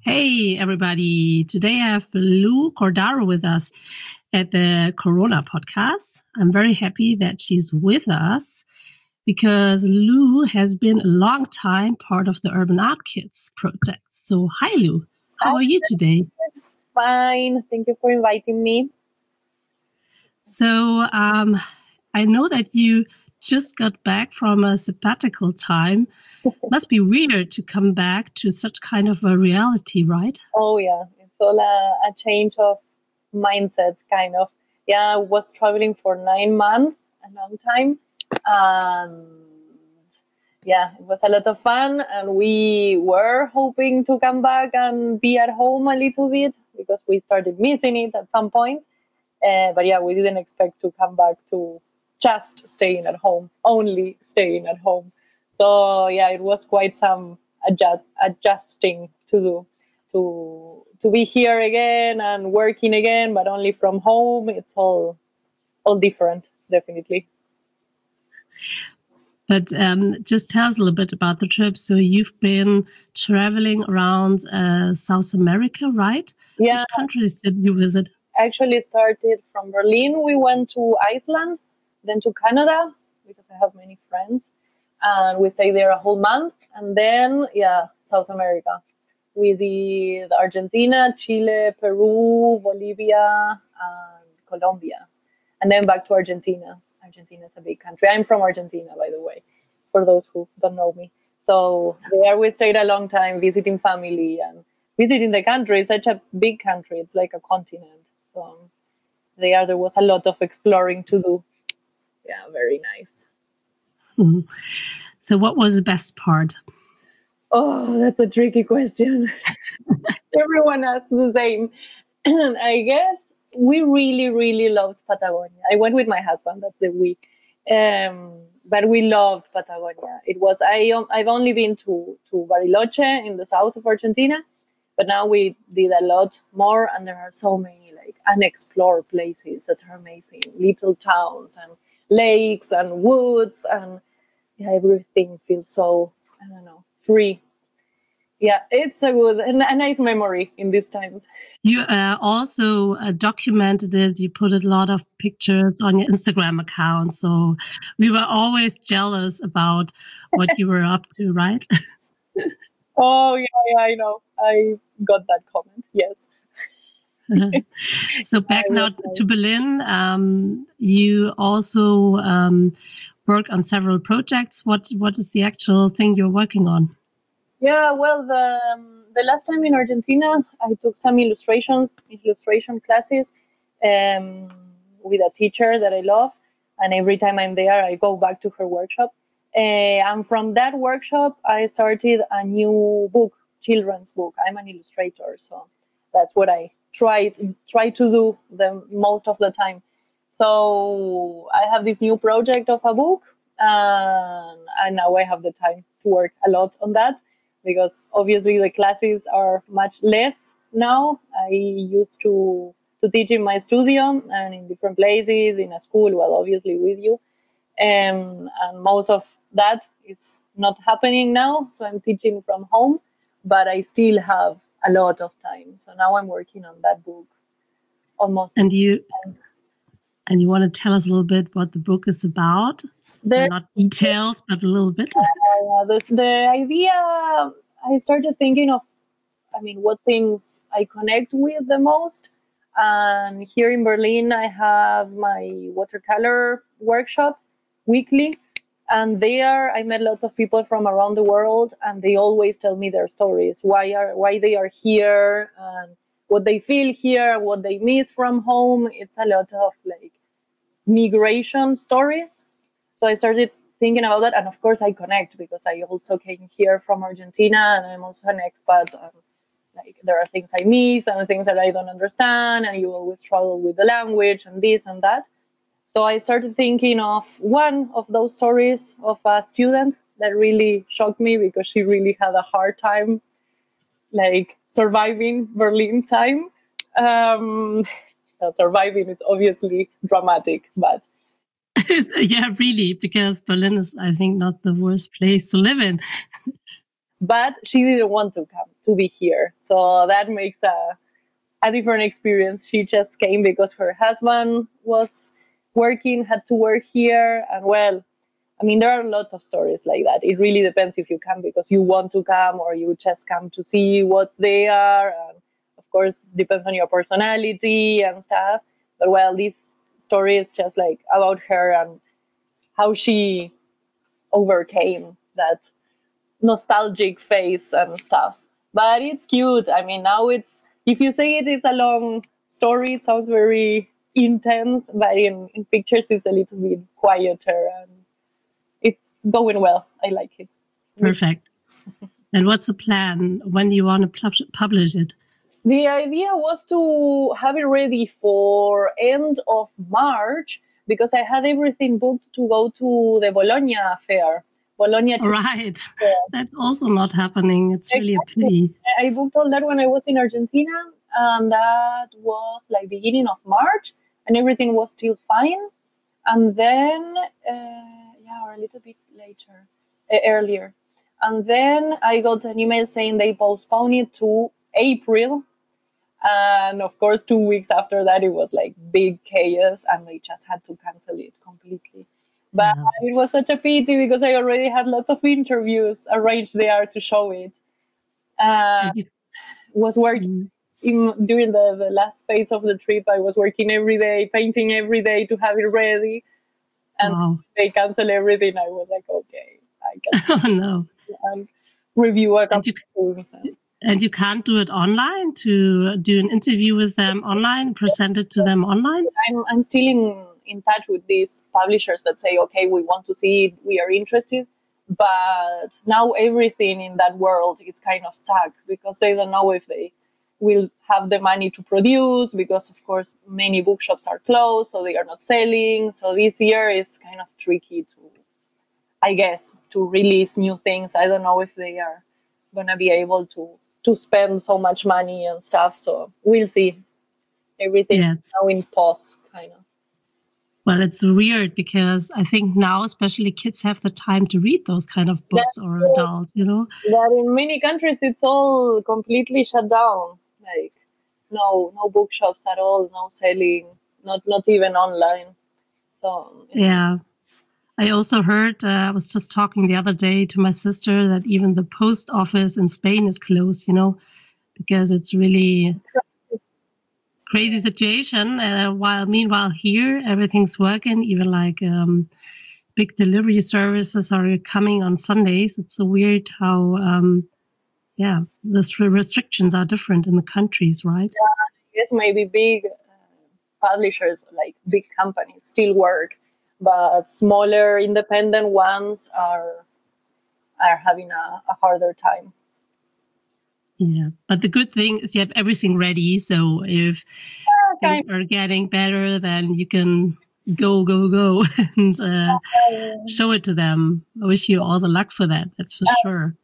Hey, everybody. Today I have Lou Cordaro with us at the Corona podcast. I'm very happy that she's with us because Lou has been a long time part of the Urban Art Kids project. So, hi, Lou. How Hi, are you today? fine. Thank you for inviting me. So, I know that you just got back from a sabbatical time. Must be weird to come back to such kind of a reality, right? Oh, yeah. It's all a change of mindset, kind of. Yeah, I was traveling for 9 months, a long time. And yeah, it was a lot of fun. And we were hoping to come back and be at home a little bit because we started missing it at some point. But yeah, we didn't expect to come back to just staying at home, only staying at home. So yeah, it was quite some adjusting to do to be here again and working again, but only from home. It's all different, definitely. But just tell us a little bit about the trip. So you've been traveling around South America, right? Yeah, Which countries did you visit? actually started from Berlin. We went to Iceland, then to Canada because I have many friends, and we stayed there a whole month. And then yeah, South America. We did Argentina, Chile, Peru, Bolivia, and Colombia, and then back to Argentina. Argentina is a big country. I'm from Argentina, by the way, for those who don't know me. So there we stayed a long time visiting family and visiting the country. It's such a big country. It's like a continent. So there was a lot of exploring to do. Yeah, very nice. Mhm. So what was the best part? Oh, that's a tricky question. Everyone asks the same. I guess we really, really loved Patagonia. I went with my husband. That's the week. But we loved Patagonia. I've only been to Bariloche in the south of Argentina, but now we did a lot more, and there are so many like unexplored places that are amazing, little towns and lakes and woods, and yeah, everything feels so, I don't know, free. Yeah, it's a nice memory in these times. You also documented it. You put a lot of pictures on your Instagram account. So we were always jealous about what you were up to, right? Oh yeah, I know. I got that comment. Yes. So back I now was to like, Berlin, you also work on several projects. What is the actual thing you're working on? yeah, well, the last time in Argentina, I took some illustration classes, um, with a teacher that I love, and every time I'm there, I go back to her workshop. And from that workshop, I started a new book, children's book. I'm an illustrator, so that's what I try to do the most of the time. So I have this new project of a book, and now I have the time to work a lot on that because obviously the classes are much less now. I used to teach in my studio and in different places in a school, well, obviously with you, and most of that is not happening now. So I'm teaching from home, but I still have a lot of time. So now I'm working on that book almost. And you want to tell us a little bit what the book is about? The Not details, but a little bit. the idea, I started thinking of, I mean, what things I connect with the most. And here in Berlin, I have my watercolor workshop weekly. And there, I met lots of people from around the world, and they always tell me their stories, why they are here, and what they feel here, what they miss from home. It's a lot of like migration stories. So I started thinking about that, and of course, I connect because I also came here from Argentina, and I'm also an expat. Like there are things I miss and things that I don't understand, and you always struggle with the language and this and that. So I started thinking of one of those stories of a student that really shocked me because she really had a hard time, like surviving Berlin time. Um, Surviving is obviously dramatic, but Yeah, really, because Berlin is, I think, not the worst place to live in. but she didn't want to come to be here. So that makes a different experience. She just came because her husband was working, had to work here. And well, I mean, there are lots of stories like that. It really depends if you come because you want to come or you just come to see what's there. And of course, depends on your personality and stuff. But well, this story is just like about her and how she overcame that nostalgic phase and stuff. But it's cute. I mean, now if you say it's a long story, it sounds very intense, but in pictures it's a little bit quieter and it's going well. I like it. Perfect. And what's the plan? When do you want to publish it? The idea was to have it ready for end of March because I had everything booked to go to the Bologna fair. Bologna. Right. That's also not happening. It's really a pity. I booked all that when I was in Argentina, and that was like beginning of March, and everything was still fine. And then, or a little bit later, earlier. And then I got an email saying they postponed it to April. And of course, 2 weeks after that, it was like big chaos, and they just had to cancel it completely. But it was such a pity because I already had lots of interviews arranged there to show it. Was working during the last phase of the trip. I was working every day, painting every day to have it ready. And they cancel everything. I was like, okay, I can review a couple of things. And you can't do it online, to do an interview with them online, present it to them online? I'm still in touch with these publishers that say, okay, we want to see it, we are interested. But now everything in that world is kind of stuck because they don't know if they will have the money to produce because, of course, many bookshops are closed, so they are not selling. So this year is kind of tricky to release new things. I don't know if they are going to be able to spend so much money and stuff. So we'll see. Everything is now in pause, kind of. Well, it's weird because I think now especially kids have the time to read those kind of books or adults, you know? But in many countries, it's all completely shut down. Like no bookshops at all, no selling, not even online. So yeah. I also heard, I was just talking the other day to my sister that even the post office in Spain is closed, you know, because it's really crazy situation. Meanwhile here, everything's working, even like big delivery services are coming on Sundays. It's so weird how, the restrictions are different in the countries, right? Yeah, I guess maybe big publishers, like big companies, still work. But smaller independent ones are having a harder time. Yeah, but the good thing is you have everything ready. So if things are getting better, then you can go and show it to them. I wish you all the luck for that. That's for sure.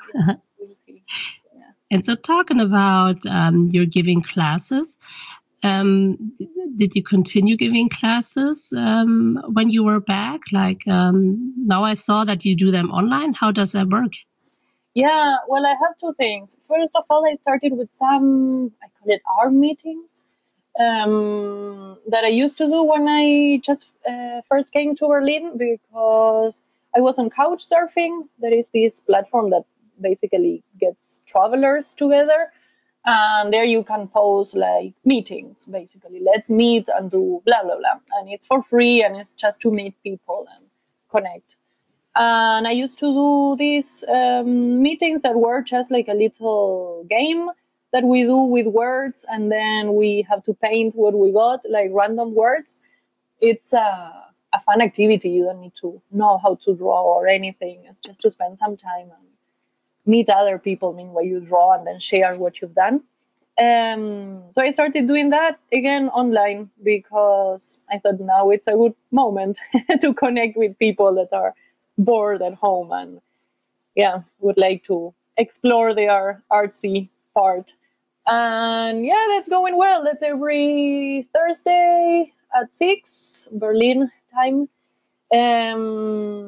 And so talking about you're giving classes, did you continue giving classes when you were back? Like now I saw that you do them online. How does that work? Yeah, well, I have two things. First of all, I started with some, I call it ARM meetings, that I used to do when I just first came to Berlin because I was on Couchsurfing. There is this platform that basically gets travelers together. And there you can post like meetings, basically. Let's meet and do blah, blah, blah. And it's for free and it's just to meet people and connect. And I used to do these meetings that were just like a little game that we do with words, and then we have to paint what we got, like random words. It's a fun activity. You don't need to know how to draw or anything. It's just to spend some time and meet other people meanwhile you draw and then share what you've done. So I started doing that again online because I thought now it's a good moment to connect with people that are bored at home and would like to explore their artsy part. And that's going well. That's every Thursday at 6 Berlin time.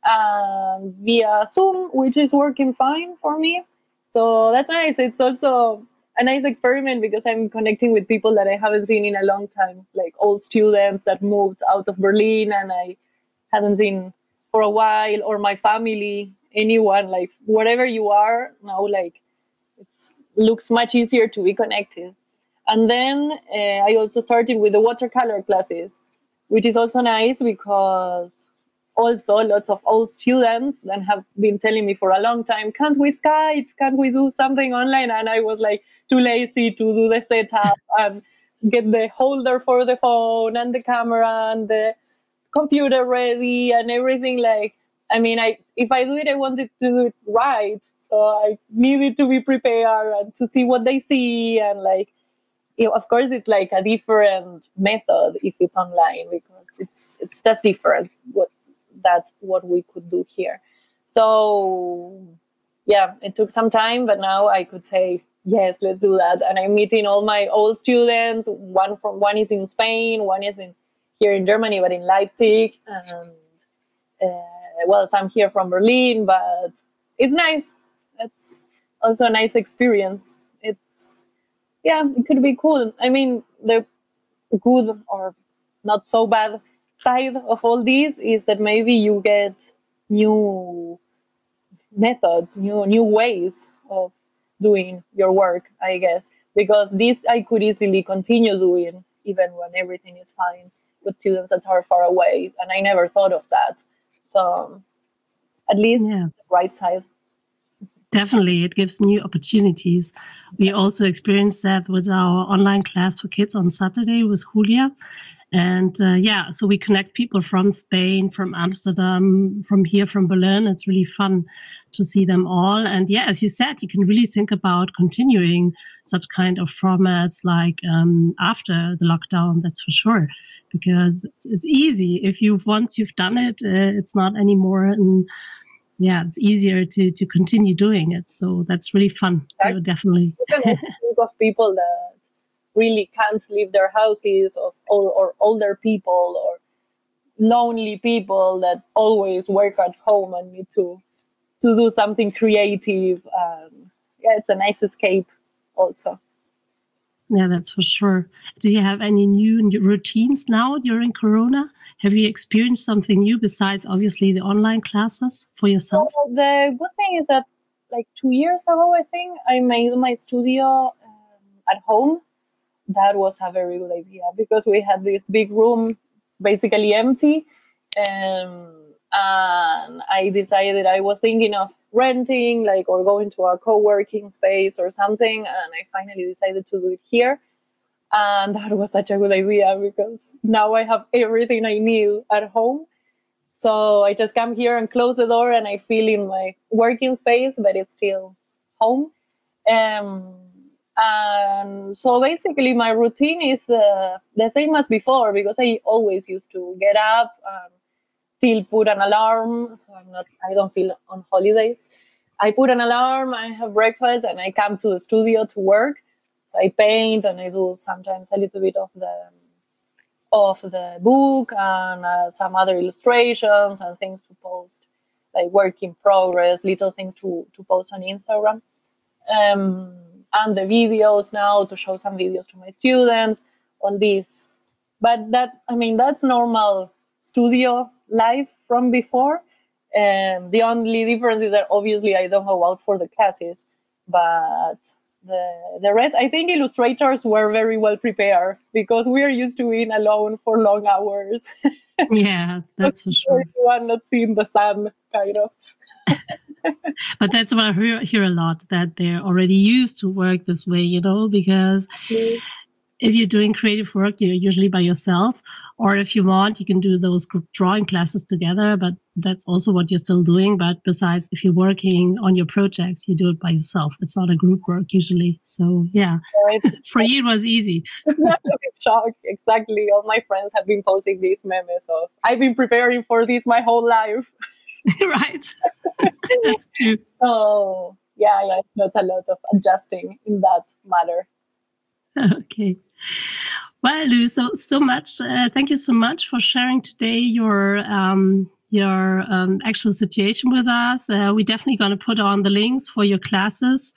via Zoom, which is working fine for me. So that's nice. It's also a nice experiment because I'm connecting with people that I haven't seen in a long time, like old students that moved out of Berlin and I hadn't seen for a while, or my family, anyone, like wherever you are now, like it's looks much easier to be connected. And then I also started with the watercolor classes, which is also nice because also lots of old students that have been telling me for a long time, can't we Skype? Can't we do something online? And I was like too lazy to do the setup and get the holder for the phone and the camera and the computer ready and everything. Like, I mean, if I do it, I wanted to do it right. So I needed to be prepared and to see what they see. And like, of course, it's like a different method if it's online because it's just different. That's what we could do here. So yeah, it took some time, but now I could say yes, let's do that. And I'm meeting all my old students. One is in Spain, one is in here in Germany, but in Leipzig, and well, some here from Berlin. But it's nice. It's also a nice experience. It's yeah, it could be cool. I mean, the good or not so bad side of all this is that maybe you get new methods, new ways of doing your work, I guess. Because this I could easily continue doing even when everything is fine with students that are far away. And I never thought of that. So at least the right side. Definitely, it gives new opportunities. We also experienced that with our online class for kids on Saturday with Julia. And so we connect people from Spain, from Amsterdam, from here, from Berlin. It's really fun to see them all. And yeah, as you said, you can really think about continuing such kind of formats like after the lockdown, that's for sure. Because it's easy. If once you've done it, it's not anymore. And yeah, it's easier to continue doing it. So that's really fun. Exactly. Definitely. You can think of people that really can't leave their houses, or older people, or lonely people that always work at home and need to do something creative. Yeah, it's a nice escape also. Yeah, that's for sure. Do you have any new routines now during Corona? Have you experienced something new besides obviously the online classes for yourself? So the good thing is that like 2 years ago, I think I made my studio at home. That was a very good idea because we had this big room basically empty. And I decided I was thinking of renting, like, or going to a co-working space or something. And I finally decided to do it here. And that was such a good idea because now I have everything I need at home. So I just come here and close the door and I feel in my working space, but it's still home. And so basically my routine is the same as before because I always used to get up and still put an alarm. So I don't feel on holidays. I put an alarm, I have breakfast, and I come to the studio to work. So I paint and I do sometimes a little bit of the book and some other illustrations and things to post, like work in progress, little things to post on Instagram. And the videos now to show some videos to my students, all this. But that's normal studio life from before. The only difference is that obviously I don't go out for the classes, but the rest, I think illustrators were very well prepared because we are used to being alone for long hours. Yeah, that's for sure. Everyone not seeing the sun, kind of. But that's what I hear a lot, that they're already used to work this way, because if you're doing creative work, you're usually by yourself. Or if you want, you can do those group drawing classes together, but that's also what you're still doing. But besides, if you're working on your projects, you do it by yourself. It's not a group work usually. So yeah, for you it was easy. It's not a big shock. Exactly. All my friends have been posting these memes of, I've been preparing for this my whole life. Right. That's true. So yeah, it's not a lot of adjusting in that matter. Okay. Well, Lou, so much. Thank you so much for sharing today your your actual situation with us. We're definitely going to put on the links for your classes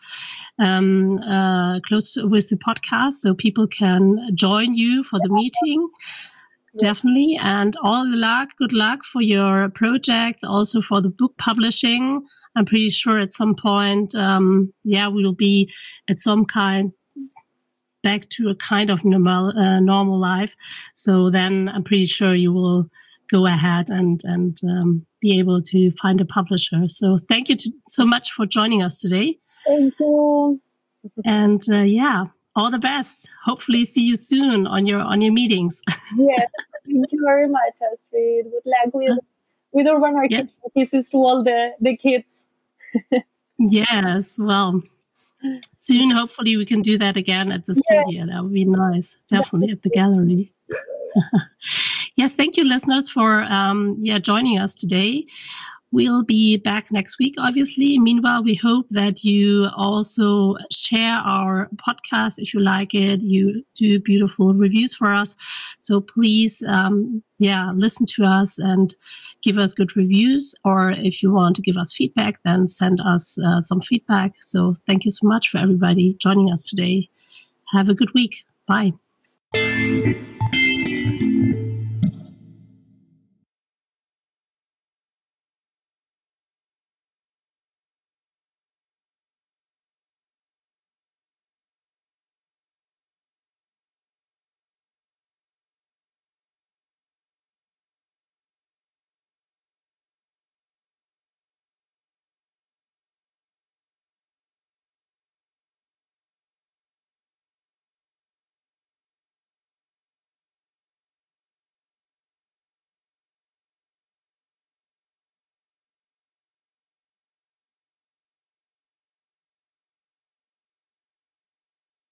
close with the podcast so people can join you for the meeting. Definitely. And all the luck, good luck for your project, also for the book publishing. I'm pretty sure at some point, we'll be at some kind back to a kind of normal life. So then I'm pretty sure you will go ahead and be able to find a publisher. So thank you so much for joining us today. Thank you. And all the best. Hopefully see you soon on your meetings. Yes, thank you very much, Astrid. Good luck with Urban Architects. Kisses to all the kids. Yes, well, soon hopefully we can do that again at the studio. That would be nice. Definitely at the gallery. Yes, thank you, listeners, for joining us today. We'll be back next week, obviously. Meanwhile, we hope that you also share our podcast if you like it. You do beautiful reviews for us. So please, listen to us and give us good reviews. Or if you want to give us feedback, then send us some feedback. So thank you so much for everybody joining us today. Have a good week. Bye.